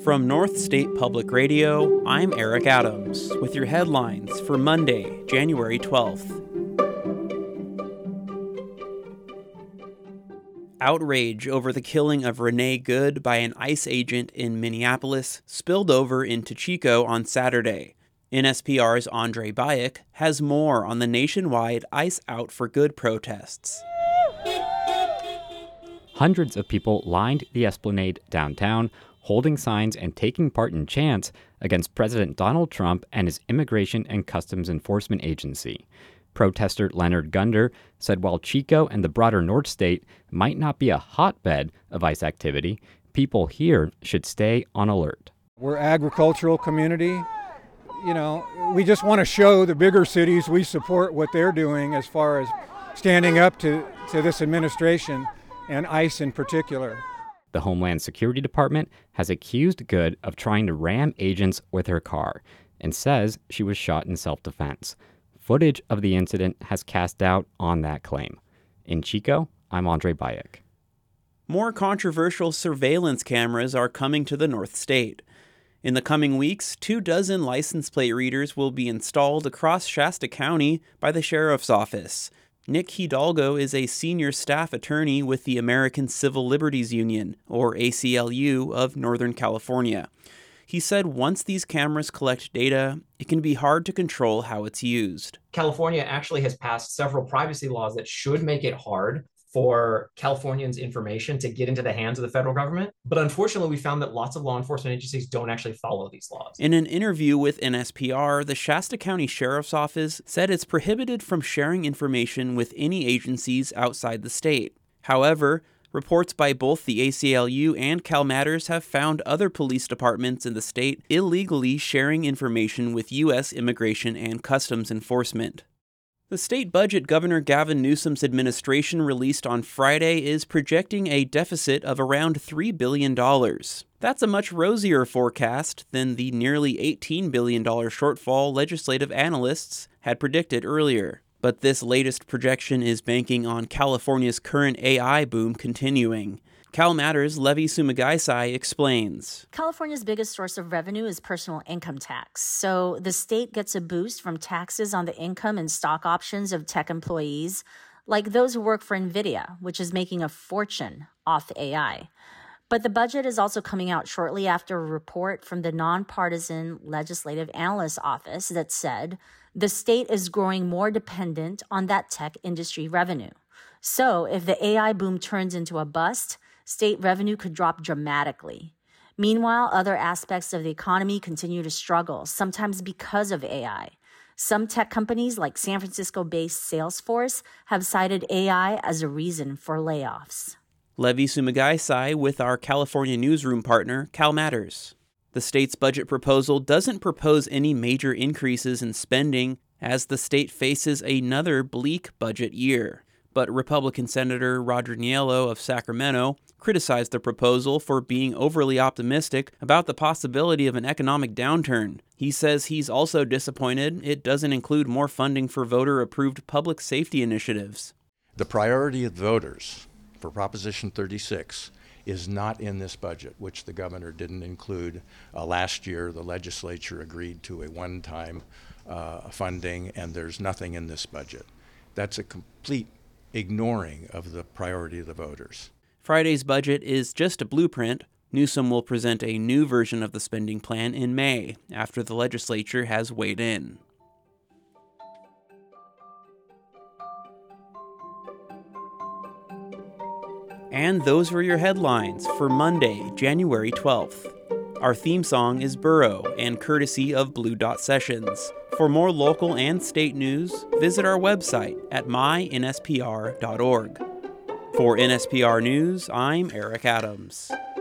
From North State Public Radio, I'm Eric Adams with your headlines for Monday, January 12th. Outrage over the killing of Renee Good by an ICE agent in Minneapolis spilled over into Chico on Saturday. NSPR's Andre Bayek has more on the nationwide ICE Out for Good protests. Hundreds of people lined the Esplanade downtown, holding signs and taking part in chants against President Donald Trump and his Immigration and Customs Enforcement Agency. Protester Leonard Gunder said while Chico and the broader North State might not be a hotbed of ICE activity, people here should stay on alert. We're an agricultural community. We just want to show the bigger cities we support what they're doing as far as standing up to this administration and ICE in particular. The Homeland Security Department has accused Good of trying to ram agents with her car and says she was shot in self-defense. Footage of the incident has cast doubt on that claim. In Chico, I'm Andre Bayek. More controversial surveillance cameras are coming to the North State. In the coming weeks, 24 license plate readers will be installed across Shasta County by the Sheriff's Office. Nick Hidalgo is a senior staff attorney with the American Civil Liberties Union, or ACLU, of Northern California. He said once these cameras collect data, it can be hard to control how it's used. California actually has passed several privacy laws that should make it hard for Californians' information to get into the hands of the federal government. But unfortunately, we found that lots of law enforcement agencies don't actually follow these laws. In an interview with NSPR, the Shasta County Sheriff's Office said it's prohibited from sharing information with any agencies outside the state. However, reports by both the ACLU and CalMatters have found other police departments in the state illegally sharing information with U.S. Immigration and Customs Enforcement. The state budget Governor Gavin Newsom's administration released on Friday is projecting a deficit of around $3 billion. That's a much rosier forecast than the nearly $18 billion shortfall legislative analysts had predicted earlier. But this latest projection is banking on California's current AI boom continuing. CalMatters' Levi Sumagaisai explains. California's biggest source of revenue is personal income tax. So the state gets a boost from taxes on the income and stock options of tech employees, like those who work for NVIDIA, which is making a fortune off AI. But the budget is also coming out shortly after a report from the Nonpartisan Legislative Analyst Office that said the state is growing more dependent on that tech industry revenue. So if the AI boom turns into a bust, state revenue could drop dramatically. Meanwhile, other aspects of the economy continue to struggle, sometimes because of AI. Some tech companies, like San Francisco-based Salesforce, have cited AI as a reason for layoffs. Levi Sumagaisai with our California newsroom partner, CalMatters. The state's budget proposal doesn't propose any major increases in spending as the state faces another bleak budget year. But Republican Senator Roger Niello of Sacramento criticized the proposal for being overly optimistic about the possibility of an economic downturn. He says he's also disappointed it doesn't include more funding for voter-approved public safety initiatives. The priority of voters for Proposition 36 is not in this budget, which the governor didn't include. Last year, the legislature agreed to a one-time funding, and there's nothing in this budget. That's a complete ignoring of the priority of the voters. Friday's budget is just a blueprint. Newsom will present a new version of the spending plan in May, after the legislature has weighed in. And those were your headlines for Monday, January 12th. Our theme song is Burrow and courtesy of Blue Dot Sessions. For more local and state news, visit our website at mynspr.org. For NSPR News, I'm Eric Adams.